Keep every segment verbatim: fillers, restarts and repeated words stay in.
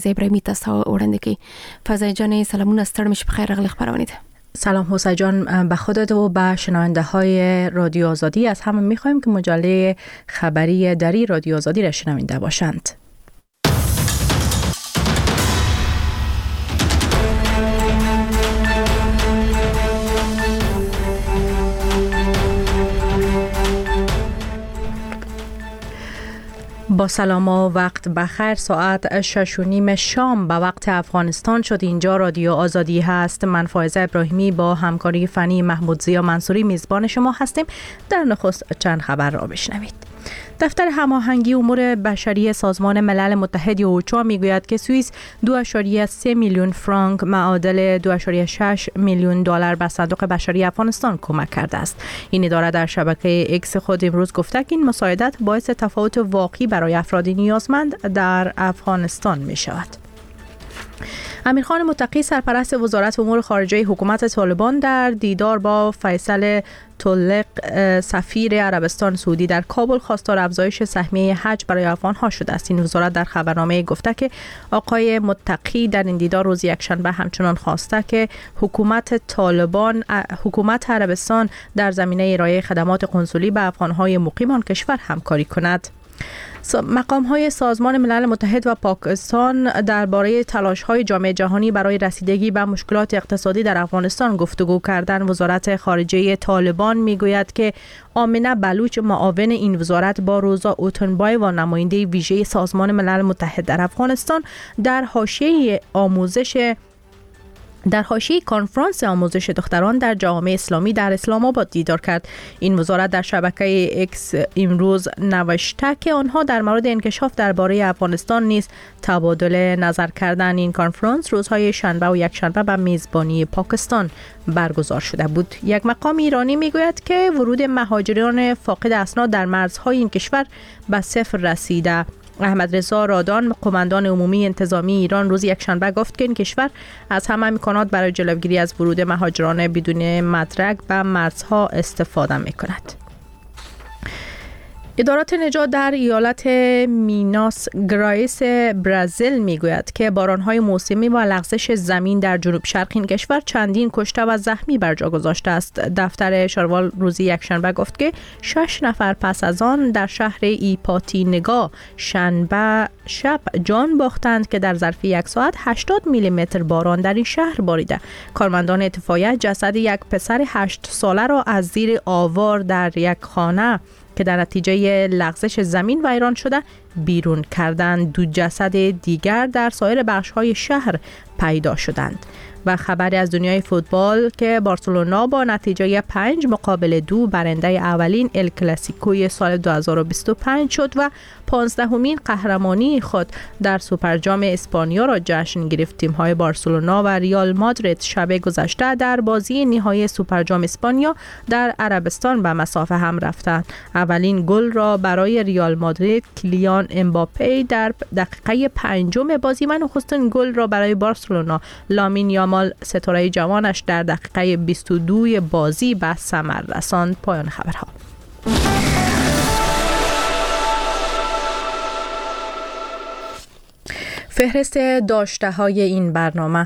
ابراهیمی تاسو وړاندې فضای جان سلامونه ستړي مش بخیر راغلی خبرونه ده. سلام حسین جان، به خودت و به شنونده های رادیو آزادی از همه میخوایم که مجله خبری دری رادیو آزادی را شنونده باشند. با سلام و وقت بخیر. ساعت شش و نیم شام به وقت افغانستان شد. اینجا رادیو آزادی هست. من فائزه ابراهیمی با همکاری فنی محمود زیا منصوری میزبان شما هستیم. در نخست چند خبر را بشنوید. دفتر هماهنگی امور بشری سازمان ملل متحد اوچا میگوید که سوئیس دو ممیز سه میلیون فرانک معادل دو ممیز شش میلیون دلار به صندوق بشری افغانستان کمک کرده است. این اداره در شبکه اکس خود امروز گفته که این مساعدت باعث تفاوت واقعی برای افراد نیازمند در افغانستان می شود. امیرخان متقی سرپرست وزارت امور خارجه حکومت طالبان در دیدار با فیصل طلق سفیر عربستان سعودی در کابل خواستار افزایش سهمیه حج برای افغان‌ها شده است. این وزارت در خبرنامه گفته که آقای متقی در این دیدار روز یکشنبه همچنان خواسته که حکومت طالبان حکومت عربستان در زمینه ارائه خدمات قنسولی به افغان‌های مقیم آن کشور همکاری کند. مقام‌های سازمان ملل متحد و پاکستان درباره تلاش‌های جامعه جهانی برای رسیدگی به مشکلات اقتصادی در افغانستان گفتگو کردند. وزارت خارجه طالبان میگوید که آمنه بلوچ معاون این وزارت با روزا اوتنبای و نماینده ویژه سازمان ملل متحد در افغانستان در حاشیه آموزش در حاشیه کنفرانس آموزش دختران در جامعه اسلامی در اسلام آباد دیدار کرد. این وزارت در شبکه اکس امروز نوشته که آنها در مورد انکشاف درباره افغانستان نیز تبادل نظر کردند. این کنفرانس روزهای شنبه و یکشنبه به میزبانی پاکستان برگزار شده بود. یک مقام ایرانی میگوید که ورود مهاجران فاقد اسناد در مرزهای این کشور به صفر رسیده. احمد رضا رادان قماندان عمومی انتظامی ایران روز یکشنبه گفت که این کشور از همه امکانات برای جلوگیری از ورود مهاجران بدون مدرک به مرزها استفاده می‌کند. ادارات نجات در ایالت میناس گرایس برزیل میگوید که بارانهای موسمی و لغزش زمین در جنوب شرق این کشور چندین کشته و زخمی بر جا گذاشته است. دفتر شاروال روز یکشنبه گفت که شش نفر پس از آن در شهر ایپاتینگا شنبه شب جان باختند که در ظرف یک ساعت هشتاد میلی متر باران در این شهر باریده. کارمندان اطفائیه جسد یک پسر هشت ساله را از زیر آوار در یک خانه که در نتیجه لغزش زمین ویران شده بیرون کردند. دو جسد دیگر در سایر بخش‌های شهر پیدا شدند. و خبری از دنیای فوتبال که بارسلونا با نتیجه پنج مقابل دو برنده اولین ال کلاسیکوی سال دو هزار و بیست و پنج شد و پانزدهمین قهرمانی خود در سوپرجام اسپانیا را جشن گرفت. تیم‌های بارسلونا و ریال مادرید شب گذشته در بازی نهایی سوپرجام اسپانیا در عربستان به مسافه هم رفتند. اولین گل را برای ریال مادرید کلیان امباپه در دقیقه پنجم بازی و نخستین گل را برای بارسلونا لامین یامال ستاره جوانش در دقیقه بیست و دو بازی به ثمر رساند. پایان خبرها. فهرست داشته های این برنامه: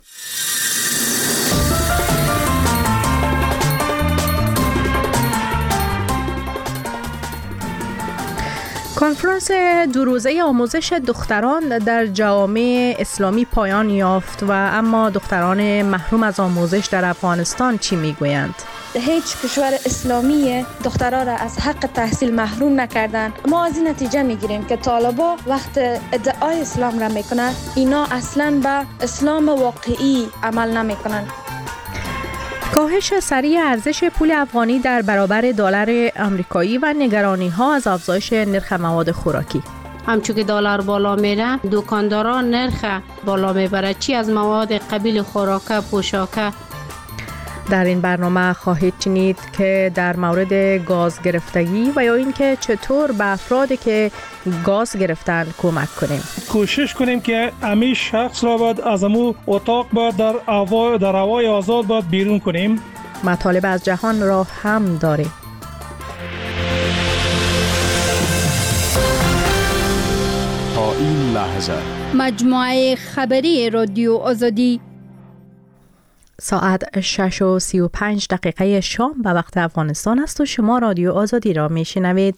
کنفرانس دو روزه آموزش دختران در جامعه اسلامی پایان یافت و اما دختران محروم از آموزش در افغانستان چی میگویند؟ هیچ کشور اسلامی دخترها را از حق تحصیل محروم نکردند. ما از این نتیجه میگیریم که طالبا وقت ادعای اسلام را میکنند اینا اصلا به اسلام واقعی عمل نمیکنند. کاهش سریع ارزش پول افغانی در برابر دلار آمریکایی و نگرانی ها از افزایش نرخ مواد خوراکی. همچون که دلار بالا میره دکانداران نرخ بالا میبره، چی از مواد قبیل خوراکه، پوشاکه. در این برنامه خواهید شنید که در مورد گاز گرفتگی و یا اینکه چطور به افرادی که گاز گرفتن کمک کنیم. کوشش کنیم که همه شخص را باید از امو اتاق باید در هوا در هوای آزاد باید بیرون کنیم. مطالب از جهان را هم داریم. تا این لحظه مجموعه خبری رادیو آزادی. ساعت شش و سی و پنج دقیقه شام به وقت افغانستان است و شما رادیو آزادی را میشنوید.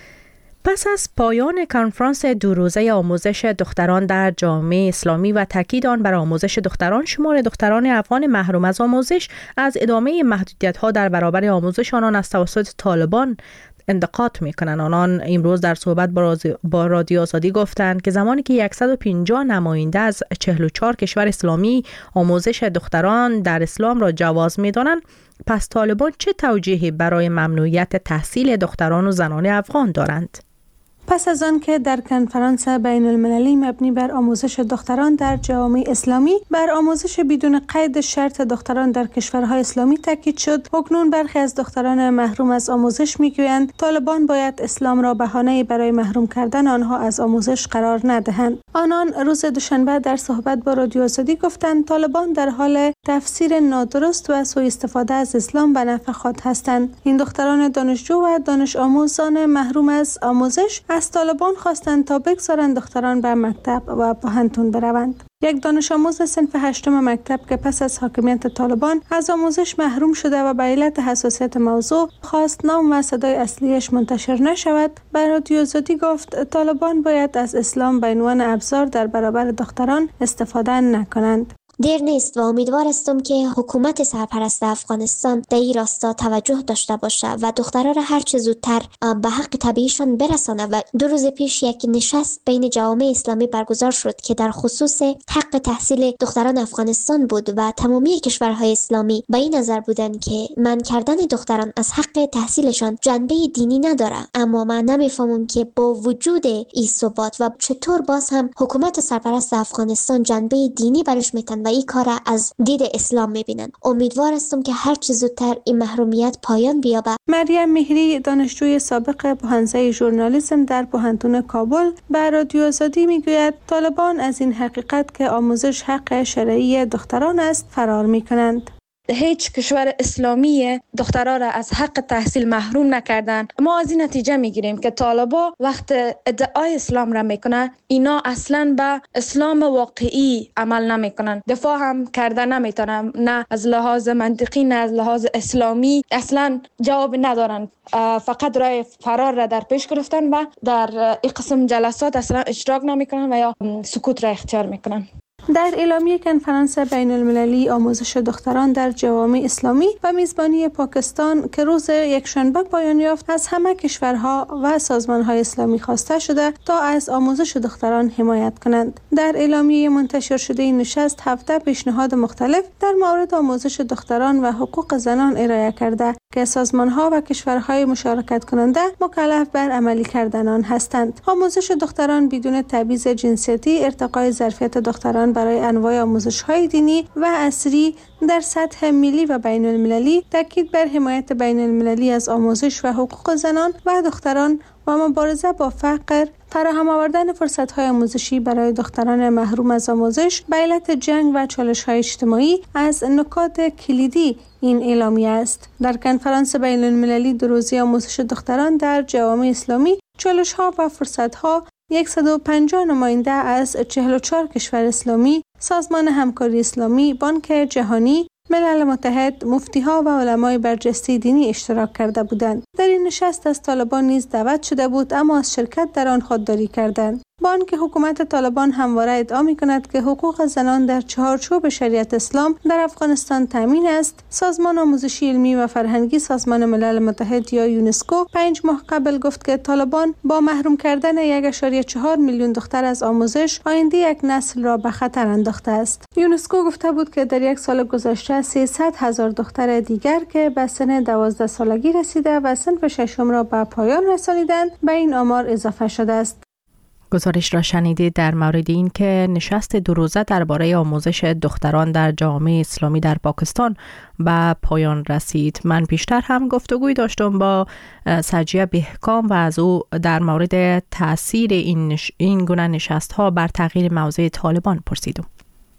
پس از پایان کنفرانس دو روزه آموزش دختران در جامعه اسلامی و تاکید آن بر آموزش دختران، شمار دختران افغان محروم از آموزش از ادامه محدودیت‌ها در برابر آموزش آنان از توسط طالبان انتقاد میکنند. آنان امروز در صحبت با رادیو آزادی گفتند که زمانی که صد و پنجاه نماینده از چهل و چهار کشور اسلامی آموزش دختران در اسلام را جواز میدانند، پس طالبان چه توجیهی برای ممنوعیت تحصیل دختران و زنان افغان دارند؟ پس از آن که در کنفرانس بین المللی مبنی بر آموزش دختران در جامعه اسلامی بر آموزش بدون قید شرط دختران در کشورهای اسلامی تاکید شد، اکنون برخی از دختران محروم از آموزش میگویند طالبان باید اسلام را بهانه برای محروم کردن آنها از آموزش قرار ندهند. آنان روز دوشنبه در صحبت با رادیو آزادی گفتند طالبان در حال تفسیر نادرست و سوء استفاده از اسلام به نفع خود هستند. این دختران دانشجو و دانش آموزان محروم از آموزش از طالبان خواستند تا بگذارند دختران به مکتب و پوهنتون بروند. یک دانش آموز صنف هشتم مکتب که پس از حاکمیت طالبان از آموزش محروم شده و به علت حساسیت موضوع خواست نام و صدای اصلیش منتشر نشود، به رادیو آزادی گفت طالبان باید از اسلام به عنوان ابزار در برابر دختران استفاده نکنند. دیر نیست و امیدوار هستم که حکومت سرپرست افغانستان در این راستا توجه داشته باشه و دخترها را هر چه زودتر به حق طبیعیشان برسانه. و دو روز پیش یک نشست بین جوامع اسلامی برگزار شد که در خصوص حق تحصیل دختران افغانستان بود و تمامی کشورهای اسلامی به این نظر بودند که منع کردن دختران از حق تحصیلشان جنبه دینی نداره. اما من نمیفهمم که با وجود این ثبات و چطور باز هم حکومت سرپرست افغانستان جنبه دینی برش میتن و این کار از دید اسلام میبینن. امیدوار هستم که هر چه زودتر این محرومیت پایان بیابه. مریم مهری دانشجوی سابق پوهنځی ژورنالیسم در پوهنتون کابل به رادیو آزادی میگوید طالبان از این حقیقت که آموزش حق شرعی دختران است فرار میکنند. هیچ کشور اسلامی دخترها را از حق تحصیل محروم نکردن. ما از این نتیجه میگیریم که طالبا وقت ادعای اسلام را میکنه اینا اصلا به اسلام واقعی عمل نمیکنن، دفاع هم کرده نمیتونن، نه از لحاظ منطقی نه از لحاظ اسلامی اصلا جواب ندارن، فقط راه فرار را در پیش گرفتن و در این قسم جلسات اصلا اشتراک نمیکنن و یا سکوت را اختیار میکنن. در اعلامیه کنفرانس بین المللی آموزش دختران در جوامع اسلامی و میزبانی پاکستان که روز یکشنبه پایان یافت، از همه کشورها و سازمانهای اسلامی خواسته شده تا از آموزش دختران حمایت کنند. در اعلامیه منتشر شده این نشست هفده پیشنهاد مختلف در مورد آموزش دختران و حقوق زنان ارائه کرده که سازمانها و کشورهای مشارکت کننده مکلف بر عملی کردن آن هستند. آموزش دختران بدون تبعیض جنسیتی، ارتقای ظرفیت دختران برای انواع آموزش‌های دینی و عصری در سطح ملی و بین المللی، تاکید بر حمایت بین المللی از آموزش و حقوق زنان و دختران و مبارزه با فقر، فراهم آوردن فرصت‌های آموزشی برای دختران محروم از آموزش به علت جنگ و چالش‌های اجتماعی از نکات کلیدی این اعلامیه است. در کنفرانس بین المللی دو روزه آموزش دختران در جوامع اسلامی، چالش‌ها و فرصت‌ها صد و پنجاه نماینده از چهل و چهار کشور اسلامی، سازمان همکاری اسلامی، بانک جهانی، ملل متحد، مفتی‌ها و علمای برجسته دینی اشتراک کرده بودند. در این نشست از طالبان نیز دعوت شده بود اما از شرکت در آن خودداری کردند. بانک حکومت طالبان همواره ادعا می‌کند که حقوق زنان در چهارچوب شریعت اسلام در افغانستان تامین است. سازمان آموزشی علمی و فرهنگی سازمان ملل متحد یا یونسکو پنج ماه قبل گفت که طالبان با محروم کردن یک و چهار میلیون دختر از آموزش آینده یک نسل را به خطر انداخته است. یونسکو گفته بود که در یک سال گذشته سیصد هزار دختر دیگر که به سن دوازده سالگی رسیده و صنف ششم را به پایان رسانیدند به این آمار اضافه شده است. گزارش را شنیدید در مورد این که نشست دو روزه درباره آموزش دختران در جامعه اسلامی در پاکستان به پایان رسید. من پیشتر هم گفتگوی داشتم با سجیه بهکام و از او در مورد تاثیر این, نش... این گونه نشست ها بر تغییر موضع طالبان پرسیدم.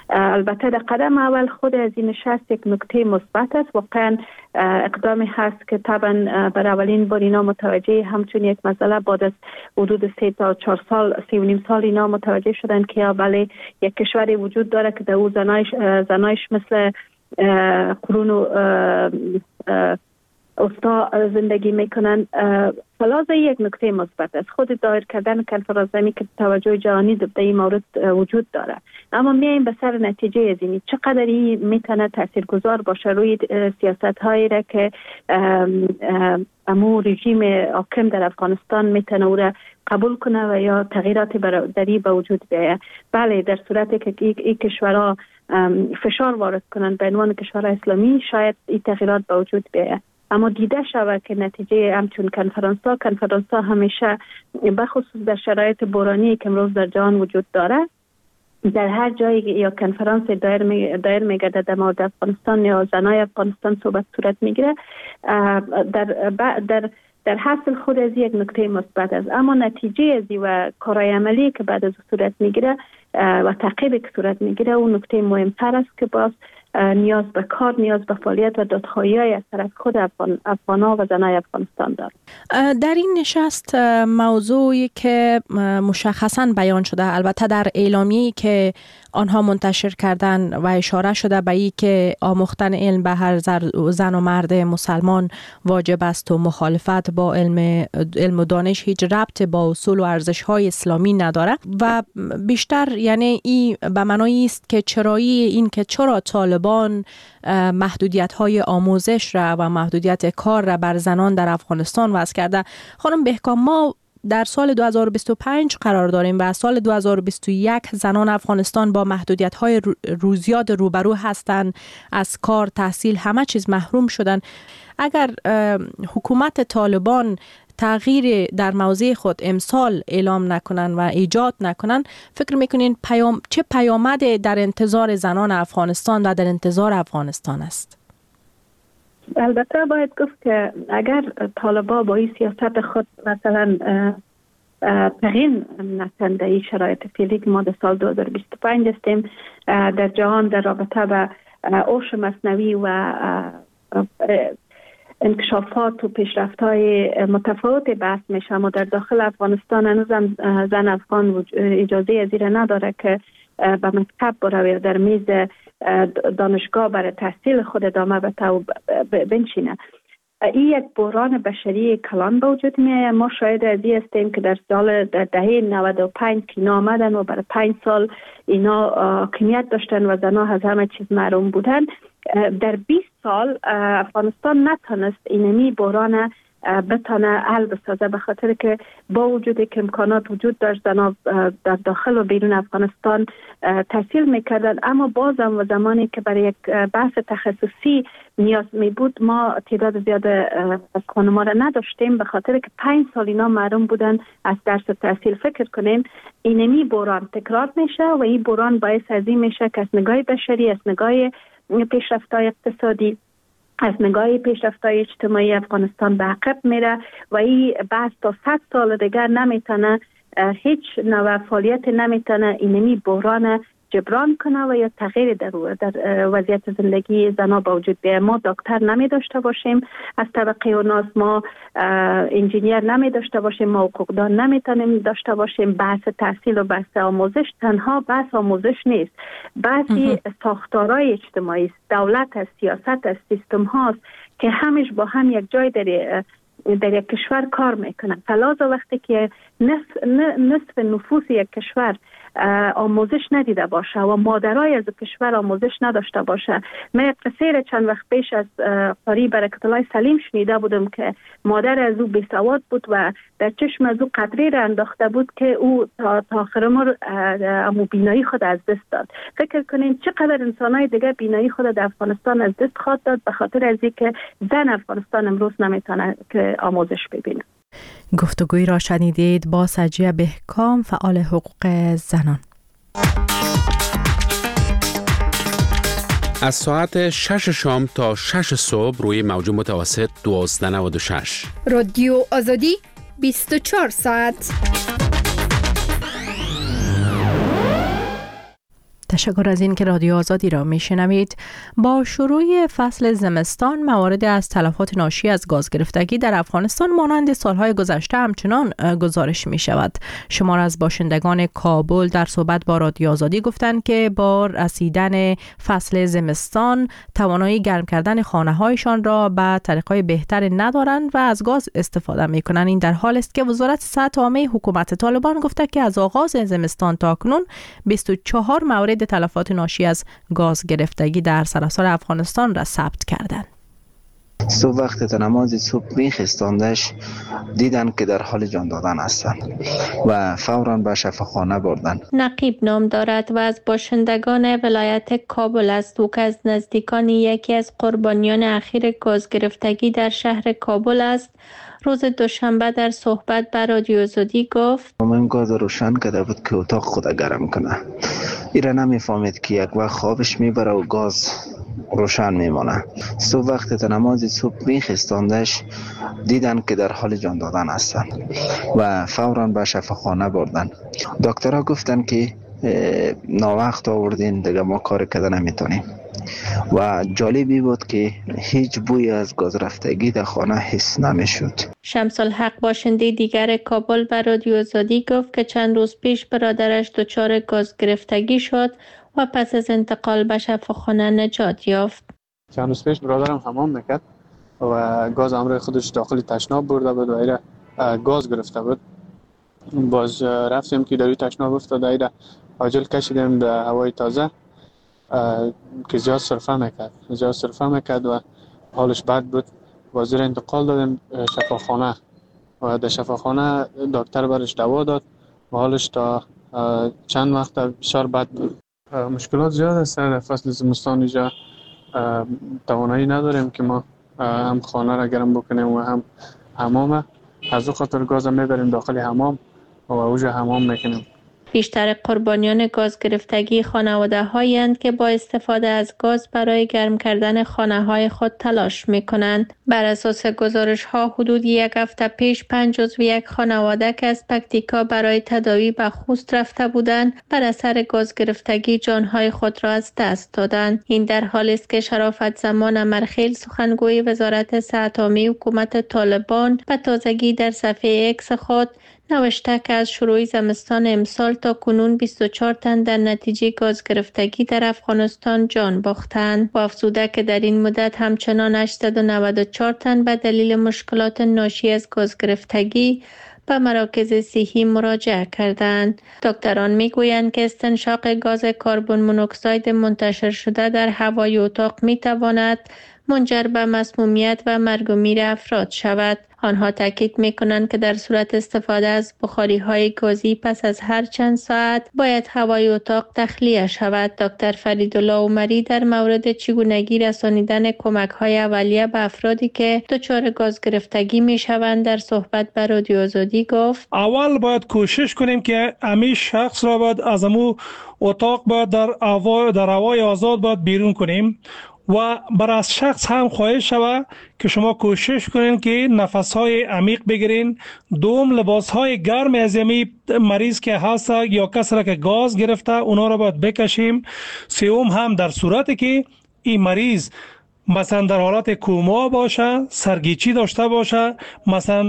البته در قدم اول خود از این نشست یک نکته مثبت است. واقعا اقدامی هست که طبعا بر اولین بار اینا متوجه همچون یک مسئله بعد از حدود سه تا چهار سال سه و نیم سال اینا متوجه شدن که یا بله یک کشوری وجود داره که در او زنایش زنایش مثل قرون و استا زندگی میکنن. فلازه یک نکته مثبت است. خود دایر کردن کنفرانس می که توجه جهانی در این مورد وجود داره. اما میایم به سر نتیجه از این چقدر این میتونه تاثیرگذار باشه روی سیاست هایی را که امو رژیم حاکم در افغانستان میتونه او را قبول کنه و یا تغییرات دری به وجود بیاید. بله در صورتی که این کشورها فشار وارد کنند به عنوان کشور اسلامی شاید این تغییرات به وجود بیاید. اما دیده شود که نتیجه همچون کنفرانس ها کنفرانس ها همیشه بخصوص در شرایط بحرانی که امروز در جهان وجود داره در هر جایی یا کنفرانس دایر می دایر میگرده در مورد افغانستان یا زنای افغانستان صحبت صورت میگیره در در در حاصل خود از یک نکته مثبت است. اما نتیجه از و کارهای عملی که بعد از صورت میگیره و تعقیبی که صورت میگیره اون نکته مهمتر است که باز نیاز به کار، نیاز به فعالیت و دادخواهی از طرف خود افغان افغانا و زنای افغانستان دارد. در این نشست موضوعی که مشخصاً بیان شده، البته در اعلامیه‌ای که آنها منتشر کردن و اشاره شده به این که آموختن علم به هر زن و مرد مسلمان واجب است و مخالفت با علم علم و دانش هیچ ربط با اصول و ارزش‌های اسلامی نداره و بیشتر یعنی این به معنای است که چرایی این که چرا طالبان محدودیت‌های آموزش را و محدودیت کار را بر زنان در افغانستان وضع کرده. خانم بهکام، ما در سال دو هزار و بیست و پنج قرار داریم و سال دو هزار و بیست و یک زنان افغانستان با محدودیت‌های روزیاد روبرو هستند، از کار، تحصیل، همه چیز محروم شدن. اگر حکومت طالبان تغییر در موضع خود امسال اعلام نکنن و ایجاد نکنن، فکر میکنین پیام چه پیامد در انتظار زنان افغانستان و در انتظار افغانستان است؟ البته باید گفت که اگر طالبان با این سیاست خود مثلا تغییر نکنند این شرایط فعلی که ما در سال دو هزار و بیست و پنج هستیم در جهان در رابطه به هوش مصنوعی و انکشافات و پیشرفت‌های متفاوت بحث میشه، اما در داخل افغانستان هنوزم زن افغان اجازه از این نداره که به مکتب بروه، در میز دانشگاه برای تحصیل خود ادامه بده بنشینه. این یک بحران بشری کلان به وجود میاد. ما شاید از این هستیم که در سال در دهه نود و پنج که اینا آمدن و برای پنج سال اینا حاکمیت داشتن و زنها از همه چیز محروم بودن. در بیست سال افغانستان نتونست اینمی بحران بتانه حل بسازه، به خاطر که با وجودی که امکانات وجود داشت زنها در داخل و بیرون افغانستان تحصیل میکردن، اما بازم و زمانی که برای یک بحث تخصصی نیاز می بود ما تعداد زیاد از خانم‌ها را نداشتیم، به خاطر که پنج سال اینا محروم بودن از درس تحصیل. فکر کنین اینمی بحران تکرار میشه و این بحران باعث از این میشه که از نگاه بشری، از نگاه پیشرفت‌های اقتصادی، از نگاه پیشرفت‌های اجتماعی افغانستان به عقب میره و این بحث تا صد سال دیگر نمیتونه، هیچ نوع فعالیت نمیتونه اینمی بحران جبران کنه و یا تغییر در, در وضعیت زندگی زنها با وجود بیاید. ما دکتر نمی داشته باشیم از طبقه اوناس، ما انجینیر نمی داشته باشیم، ما حقوقدان نمیتونیم داشته باشیم. بحث تحصیل و بحث آموزش تنها بحث آموزش نیست، بحثی ساختارهای اجتماعی است، دولت است، سیاست است، سیستم هاست که همش با هم یک جای در در یک کشور کار میکنن. فلازه وقتی که نصف, نصف نفوس یک کشور آموزش ندیده باشه و مادرای از کشور آموزش نداشته باشه. من قصه چند وقت پیش از قاری برکت الله سلیم شنیده بودم که مادر از او بیسواد بود و در چشم از او قطره را انداخته بود که او تا آخر عمر امو بینایی خود از دست داد. فکر کنین چقدر انسانای دیگه بینایی خود در افغانستان از دست خواهد داد به خاطر از اینکه زن افغانستان امروز نمیتونه که آموزش ببینه. گفتگوی را شنیدید با سجیه بهکام، فعال حقوق زنان. از ساعت شش شام تا شش صبح روی موج متوسط دوازده نود و شش رادیو آزادی بیست و چهار ساعت. تشکر از این که رادیو آزادی را میشنوید. با شروع فصل زمستان موارد از تلفات ناشی از گاز گرفتگی در افغانستان مانند سالهای گذشته همچنان گزارش می شود. شمار از باشندگان کابل در صحبت با رادیو آزادی گفتند که با رسیدن فصل زمستان توانایی گرم کردن خانه هایشان را به طریقهای بهتر ندارند و از گاز استفاده می کنند. این در حال است که وزارت صحت عامه حکومت طالبان گفته که از آغاز زمستان تا کنون بیست و چهار مورد تلفات ناشی از گاز گرفتگی در سراسر افغانستان را ثبت کردند. صبح وقت نماز صبح میخستاندش دیدن که در حال جان دادن هستند و فوراً به شفاخانه بردن. نقیب نام دارد و از باشندگان ولایت کابل است. او که از نزدیکان یکی از قربانیان اخیر گاز گرفتگی در شهر کابل است، روز دوشنبه در صحبت با رادیو آزادی گفت من گاز روشن کرده بود که اتاق خود گرم کنه. ایره نمیفهمید که یک وقت خوابش میبره و گاز روشن میمانه. صبح وقت نماز صبح میخستاندش دیدن که در حال جان دادن هستند و فوراً به شفاخانه بردن. دکترها گفتن که ناوقت آوردین، دیگه ما کار کردن نمیتونیم. و جالبی بود که هیچ بوی از گاز رفتگی در خانه حس نمیشد. شمس الحق باشنده دیگر کابل به رادیو آزادی گفت که چند روز پیش برادرش دچار گاز گرفتگی شد و پس از انتقال به شفاخانه نجات یافت. چند روز پیش برادرم حمام میکرد و گاز امر خودش داخل تشناب برده بود و ایره گاز گرفته بود. باز رفتیم که در تشناب افتاده، ایره عاجل کشیدیم به هوای تازه که زیاد سرفه میکرد زیاد سرفه میکرد و حالش بد بود. وزیر انتقال دادیم شفاخانه و در شفاخانه دکتر برش دوا داد و حالش تا چند وقت بسیار بد بود. مشکلات زیاد است در فصل زمستان. اینجا توانایی نداریم که ما هم خانه را گرم بکنیم و هم حمام. از او خاطر گاز میبریم داخل حمام و اوجه حمام میکنیم. بیشتر قربانیان گاز گرفتگی خانواده هایند که با استفاده از گاز برای گرم کردن خانه های خود تلاش می کنند. بر اساس گزارش ها حدود یک هفته پیش پنج عضو یک خانواده که از پکتیکا برای تداوی به خوست رفته بودند بر اثر گاز گرفتگی جانهای خود را از دست دادند. این در حالی است که شرافت زمان امرخیل سخنگوی وزارت صحت عامه حکومت طالبان به تازگی در صفحه اکس خود نوشته که از شروع زمستان امسال تا کنون بیست و چهار تن در نتیجه گاز گرفتگی در افغانستان جان باختند و افزوده که در این مدت همچنان هشتصد و نود و چهار تن به دلیل مشکلات ناشی از گاز گرفتگی به مراکز صحی مراجعه کردند. دکتران میگویند که استنشاق گاز کربن مونوکساید منتشر شده در هوای اتاق میتواند منجر به مسمومیت و مرگ و میر افراد شود. آنها تاکید میکنند که در صورت استفاده از بخاری های گازی پس از هر چند ساعت باید هوای اتاق تخلیه شود. دکتر فریدالله عمری در مورد چگونگی رسانیدن کمک های اولیه به افرادی که دچار گاز گرفتگی میشوند در صحبت با رادیو آزادی گفت اول باید کوشش کنیم که همین شخص را باید از امو اتاق باید در هوای در هوای آزاد باید بیرون کنیم و برای از شخص هم خواهش شود که شما کوشش کنین که نفس‌های عمیق بگیرین. دوم لباس‌های گرم از یمی مریض که هست یا کسی را که گاز گرفته اونا را باید بکشیم. سوم هم در صورتی که این مریض مثلا در حالت کوما باشه، سرگیچی داشته باشه، مثلا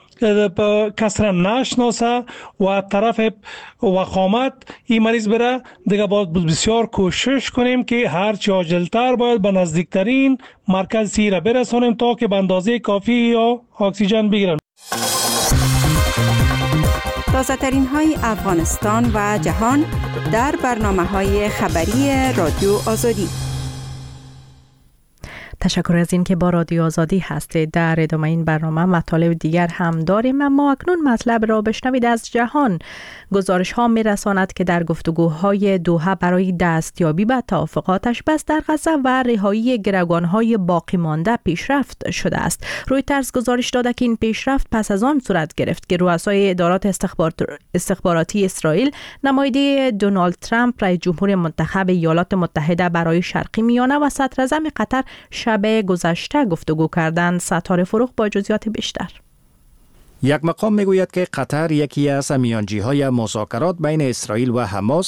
کس را نشناسه و طرف وخامت این مریض بره، دیگه باید بسیار کوشش کنیم که هرچی عاجلتر باید به نزدیکترین مرکز صحی را برسانیم تا که به اندازه کافی یا اکسیژن بگیرن. تازه ترین های افغانستان و جهان در برنامه های خبری رادیو آزادی. تشکر از این که با رادیو آزادی هستید. در ادامه این برنامه مطالب دیگر هم داریم، اما اکنون مطلب را بشنوید از جهان. گزارش ها می رساند که در گفتگوهای دوحه برای دستیابی به توافقاتش بس در غزه و رهایی گروگان های باقی مانده پیشرفت شده است. رویترز گزارش داده که این پیشرفت پس از آن صورت گرفت که رؤسای ادارات استخباراتی اسرائیل، نماینده دونالد ترامپ رئیس جمهور منتخب ایالات متحده برای شرقی میانه و صدراعظم قطر شب گذشته گفتگو کردند. ستاره فروغ با جزئیات بیشتر. یک مقام میگوید که قطر یکی از میانجی‌های مذاکرات بین اسرائیل و حماس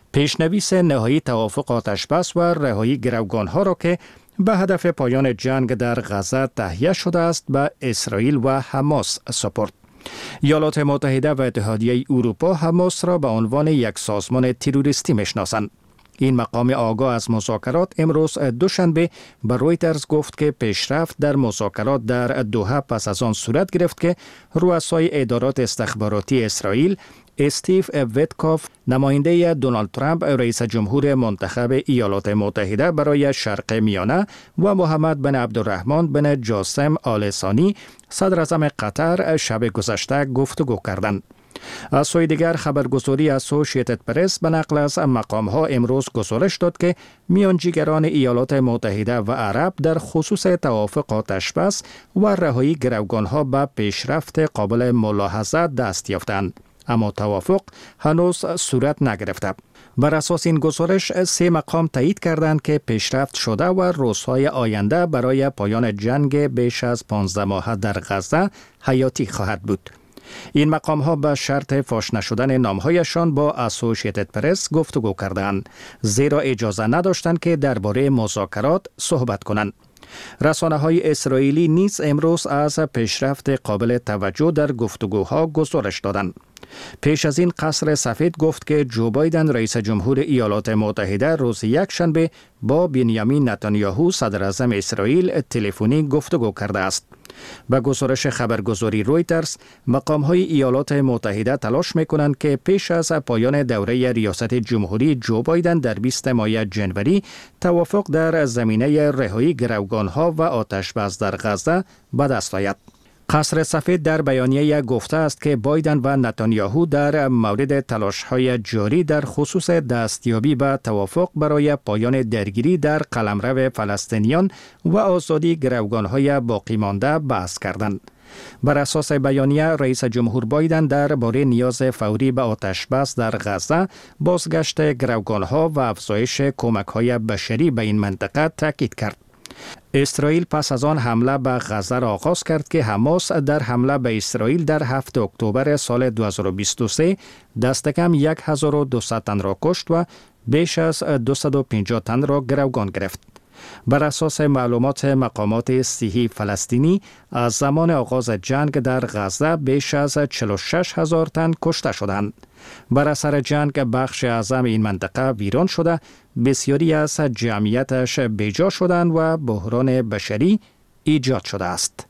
پیشنویس نهایی توافق آتشبس و رهایی گروگان‌ها را که به هدف پایان جنگ در غزه تهیه شده است به اسرائیل و حماس سپرد. ایالات متحده و اتحادیه اروپا حماس را به عنوان یک سازمان تروریستی میشناسند. این مقام آگاه از مذاکرات امروز دوشنبه به رویترز گفت که پیشرفت در مذاکرات در دوحه پس از آن صورت گرفت که رؤسای ادارات استخباراتی اسرائیل استیو ویتکوف، نماینده دونالد ترامپ رئیس جمهور منتخب ایالات متحده برای شرق میانه و محمد بن عبدالرحمن بن جاسم آل ثانی صدر اعظم قطر شب گذشته گفتگو کردند. از سوی دیگر خبرگزاری اسوسییتد پرس به نقل از مقام‌ها امروز گزارش داد که میانجیگران ایالات متحده و عرب در خصوص توافق آتشبس و رهایی گروگان‌ها به پیشرفت قابل ملاحظه دست یافتند، اما توافق هنوز صورت نگرفته. بر اساس این گزارش سه مقام تایید کردند که پیشرفت شده و روزهای آینده برای پایان جنگ بیش از پانزده ماه در غزه حیاتی خواهد بود. این مقام ها به شرط فاش نشدن نامهایشان با اسوسییتد پرس گفتگو کردند، زیرا اجازه نداشتند که درباره مذاکرات صحبت کنند. رسانه های اسرائیلی نیز امروز از پیشرفت قابل توجه در گفتگوها گزارش دادند. پیش از این قصر سفید گفت که جو بایدن رئیس جمهور ایالات متحده روز یکشنبه با بنیامین نتانیاهو صدر اعظم اسرائیل تلفنی گفتگو کرده است. به گزارش خبرگزاری رویترز، مقام‌های ایالات متحده تلاش می‌کنند که پیش از پایان دوره ریاست جمهوری جو بایدن در بیست ماه جنوری توافق در زمینه رهایی گروگان‌ها و آتش‌بس در غزه به دست آید. قصر سفید در بیانیه گفته است که بایدن و نتانیاهو در مورد تلاش‌های جاری در خصوص دستیابی به توافق برای پایان درگیری در قلمرو فلسطینیان و آزادی گروگان‌های باقی مانده بحث کردند. بر اساس بیانیه، رئیس جمهور بایدن درباره نیاز فوری به آتشبس در غزه، بازگشت گروگان‌ها و افزایش کمک‌های بشری به این منطقه تاکید کرد. اسرائیل پس از آن حمله به غزه را آغاز کرد که حماس در حمله به اسرائیل در هفتم اکتبر سال دو هزار و بیست و سه دست کم هزار و دویست تن را کشت و بیش از دویست و پنجاه تن را گروگان گرفت. بر اساس معلومات مقامات صحی فلسطینی، از زمان آغاز جنگ در غزه بیش از چهل و شش هزار تن کشته شدند. بر اثر جنگ بخش اعظم این منطقه ویران شده، بسیاری از جمعیتش بیجا شدند و بحران بشری ایجاد شده است.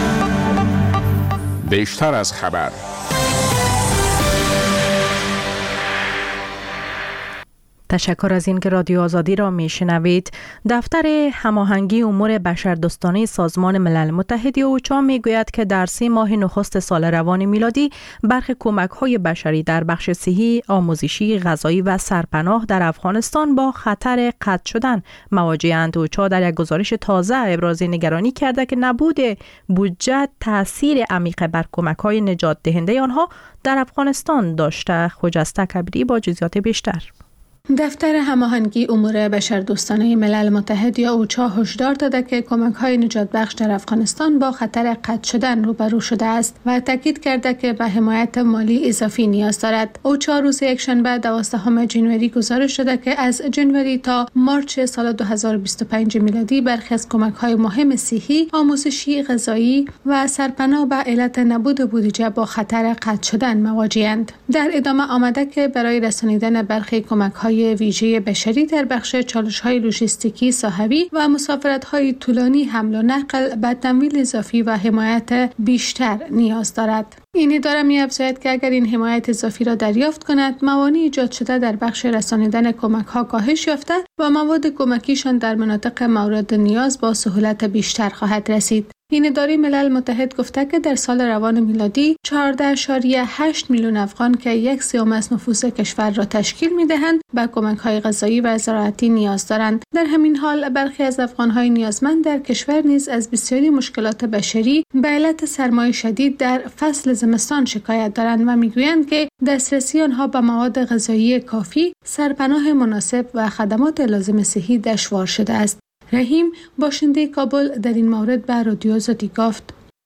بیشتر از خبر. تشکر از اینکه رادیو آزادی را میشنوید. دفتر هماهنگی امور بشردوستانه سازمان ملل متحد اوچا میگوید که در سه ماه نخست سال روان میلادی برخی کمک‌های بشری در بخش صحی، آموزشی، غذایی و سرپناه در افغانستان با خطر قطع شدن مواجه‌اند. اوچا در یک گزارش تازه ابراز نگرانی کرده که نبود بودجه تاثیر عمیق بر کمک‌های نجات دهنده آنها در افغانستان داشته. خجسته کبیری با جزئیات بیشتر. دفتر هماهنگی امور بشردوستانه ملل متحد یا اوچا هشدار داده که کمک‌های نجات بخش در افغانستان با خطر قطع شدن روبرو شده است و تاکید کرده که به حمایت مالی اضافی نیاز دارد. اوچا روز یکشنبه دوازدهم ژانویه گزارش داده که از ژانویه تا مارچ سال دو هزار و بیست و پنج میلادی برخی از کمک‌های مهم صحی، آموزشی، غذایی و سرپناه به علت نبود بودجه با خطر قطع شدن مواجه‌اند. در ادامه آمده که برای رسانیدن برخی کمک‌های ویژه بشری در بخش چالش‌های لوجستیکی صحوی و مسافرت‌های طولانی حمل و نقل به تمویل اضافی و حمایت بیشتر نیاز دارد. این اداره می‌افزاید که اگر این حمایت اضافی را دریافت کند، موانع ایجاد شده در بخش رسانیدن کمک‌ها کاهش یافته و مواد کمکیشان در مناطق مورد نیاز با سهولت بیشتر خواهد رسید. این اداره ملل متحد گفته که در سال روان میلادی چهارده اشاریه هشت میلیون افغان که یک سوم از نفوس کشور را تشکیل می‌دهند به کمک‌های غذایی و زراعتی نیاز دارند. در همین حال برخی از افغان‌های نیازمند در کشور نیز از بسیاری مشکلات بشری به علت سرمای شدید در فصل زمستان شکایت دارند و میگویند که دسترسی آنها به مواد غذایی کافی، سرپناه مناسب و خدمات لازم صحی دشوار شده است. رحیم باشنده کابل در این مورد به رادیو آزادی گفت: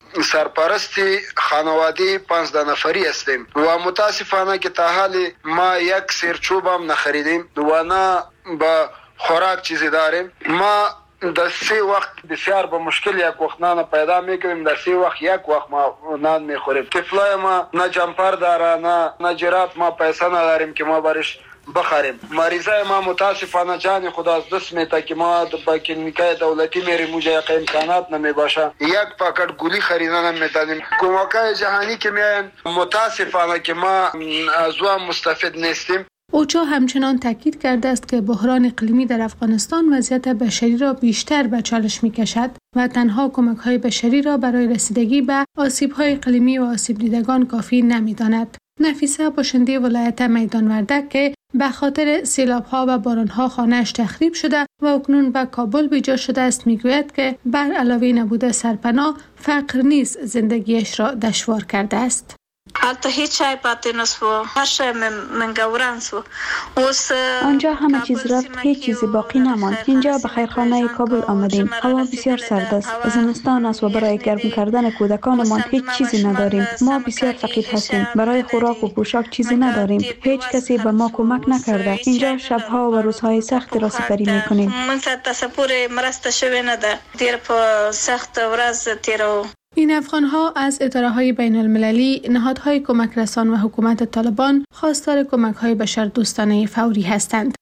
سرپرست خانواده پانزده نفری هستیم و متاسفانه که تا حال ما یک سرچوب هم نخریدیم و نه با خوراک چیزی داریم. ما در سه وقت بسیار با مشکل یک وقت نان پیدا میکنیم، در سه وقت یک وقت ما نان میخوریم. طفلای ما نه جمپر داره نه نه جرات، ما پیسه نداریم که ما برش بخریم. مریضای ما متاسفانه جان خدا از دست میته که ما با کلینیکای دولتی میریم، موجه یک امکانات نمیباشه، یک پاکت گولی خریدن نمیتونیم. کمکای جهانی که میاین متاسفانه که ما از اون مستفید نیستیم. اوچا همچنان تاکید کرده است که بحران اقلیمی در افغانستان وضعیت بشری را بیشتر به چالش می‌کشد و تنها کمک‌های بشری را برای رسیدگی به آسیب‌های اقلیمی و آسیب دیدگان کافی نمی‌داند. نفیسه باشنده ولایت میدان وردک که به خاطر سیلاب‌ها و باران‌ها خانه‌اش تخریب شده و اکنون به کابل بیجا شده است می‌گوید که بر علاوه نبود سرپناه، فقر نیز زندگیش را دشوار کرده است. حتی هیچ چای پاتی نسو، هر شای من گوران سو. آنجا همه چیز رفت، هیچ چیزی باقی نماند. اینجا به خیرخانه کابل آمدیم. هوا بسیار سرد است. زمستان است و برای گرم کردن کودکانمان هیچ چیزی نداریم. ما بسیار فقیر هستیم. برای خوراک و پوشاک چیزی نداریم. هیچ کسی به ما کمک نکرده. اینجا شبها و روزهای سخت را سپری میکنیم. من تصور مرسته شوی نده. دیر په سخت ورځ تیرو. این افغان‌ها از اداره‌های بین‌المللی، نهادهای کمک رسان و حکومت طالبان خواستار کمک‌های بشردوستانه فوری هستند.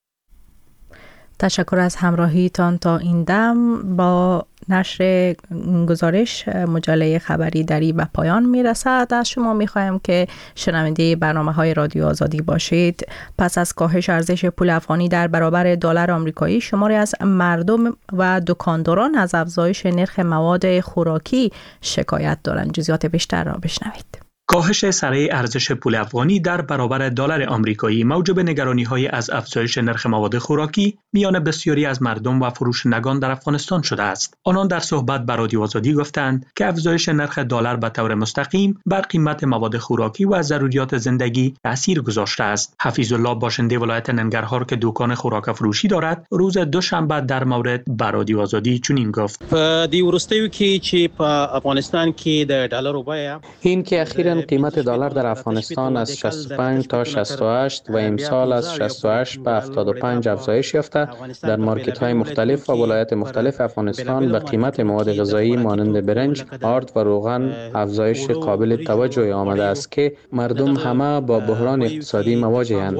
تشکر از همراهیتان تا این دم. با نشر گزارش مجله خبری دری به پایان میرسد. از شما میخوایم که شنونده برنامه های رادیو آزادی باشید. پس از کاهش ارزش پول افغانی در برابر دلار آمریکایی، شماری از مردم و دکانداران از افزایش نرخ مواد خوراکی شکایت دارند. جزئیات بیشتر را بشنوید. کاهش سریع ارزش پول افغانی در برابر دلار آمریکایی موجب نگرانی‌های از افزایش نرخ مواد خوراکی میان بسیاری از مردم و فروشندگان در افغانستان شده است. آنان در صحبت با رادیو آزادی گفتند که افزایش نرخ دلار به طور مستقیم بر قیمت مواد خوراکی و ضروریات زندگی تأثیر گذاشته است. حفیظ الله باشنده ولایت ننگرهار که دکان خوراک فروشی دارد، روز دوشنبه در مورد با رادیو آزادی چنین گفت: په دې وروستیو کې چې په افغانستان کې د ډالرو بیه این که اخیراً قیمت دلار در افغانستان از شصت و پنج تا شصت و هشت و امسال از شصت و هشت به هفتاد و پنج افزایش یافته. در مارکت‌های مختلف و ولایات مختلف افغانستان به قیمت مواد غذایی مانند برنج، آرد و روغن افزایش قابل توجه آمده است که مردم همه با بحران اقتصادی مواجه‌اند.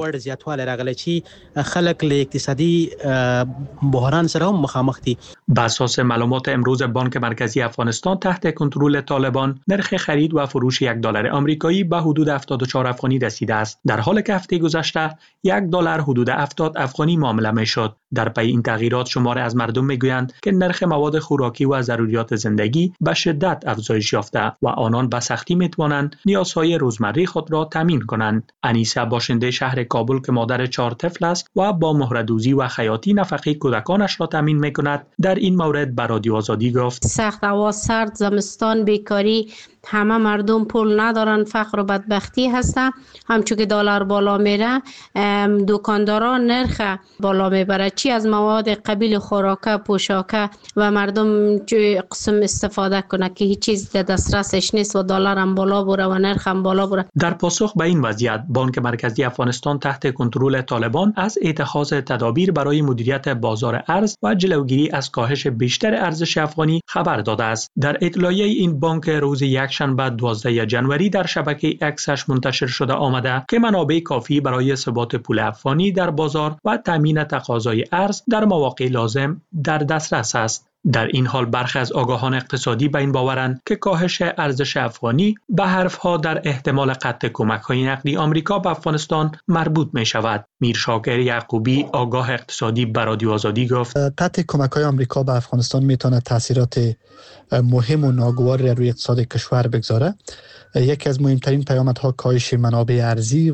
خلک له اقتصادي بحران سره مخامخ دي. بر اساس معلومات امروز بانک مرکزی افغانستان تحت کنترل طالبان، نرخ خرید و فروش یک دلار آمریکایی به حدود هفتاد و چهار افغانی رسیده است، در حالی که هفته گذشته یک دلار حدود هفتاد افغانی معامله میشد. در پی این تغییرات شماری از مردم میگویند که نرخ مواد خوراکی و ضروریات زندگی به شدت افزایش یافته و آنان به سختی میتوانند نیازهای روزمره خود را تامین کنند. انیسه باشنده شهر کابل که مادر چهار طفل است و با مهره‌دوزی و خیاطی نفقه کودکانش را تامین میکند، در این مورد به رادیو آزادی گفت: سخت هوا، سرد، زمستان، بیکاری، همه مردم پول ندارن، فقر و بدبختی هستن. همچون که دلار بالا میره، دکانداران نرخ بالا میبره، چی از مواد قبیل خوراکه، پوشاکه و مردم چه قسم استفاده کنه که هیچ چیز در دسترسش نیست و دلار هم بالا بره و نرخ هم بالا بره. در پاسخ به این وضعیت، بانک مرکزی افغانستان تحت کنترل طالبان از اتخاذ تدابیر برای مدیریت بازار ارز و جلوگیری از کاهش بیشتر ارزش افغانی خبر داده است. در اطلاعیه این بانک روز یک شنبه دوازده ژانویه در شبکه اکسش منتشر شده آمده که منابع کافی برای ثبات پول افغانی در بازار و تامین تقاضای ارز در مواقع لازم در دسترس است. در این حال برخی از آگاهان اقتصادی به این باورند که کاهش ارزش افغانی به حرفها در احتمال قطع کمک‌های نقدی آمریکا به افغانستان مربوط می شود. میر شاکر یعقوبی، آگاه اقتصادی، به رادیو آزادی گفت: قطع کمک‌های آمریکا به افغانستان میتونه تاثیرات مهم و ناگوار روی اقتصاد کشور بگذاره. یکی از مهمترین پیامدها کاهش منابع ارزی و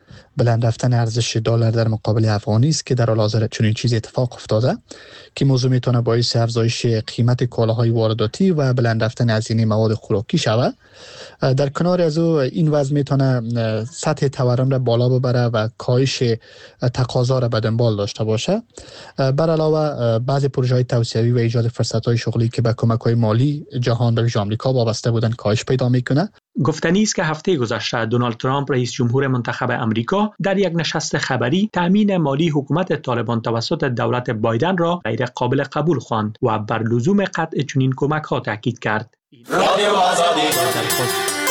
بلند رفتن ارزش دلار در مقابل افغانی است که در حال حاضر چنین چیزی اتفاق افتاده که موضوع میتونه باعث افزایش قیمت کالاهای وارداتی و بلند رفتن هزینه مواد خوراکی شود. در کنار از او این وضع میتونه سطح تورم را بالا ببره و کاهش تقاضا را به دنبال داشته باشه. بر علاوه بعضی پروژه‌های توسعوی و ایجاد فرصت‌های شغلی که به کمک‌های مالی جهان به ویژه آمریکا وابسته بودند کاهش پیدا میکنه. گفتنی است که هفته گذشته دونالد ترامپ رئیس جمهور منتخب امریکا در یک نشست خبری تامین مالی حکومت طالبان توسط دولت بایدن را غیر قابل قبول خواند و بر لزوم قطع چنین کمک‌ها تاکید کرد. رادیو آزادی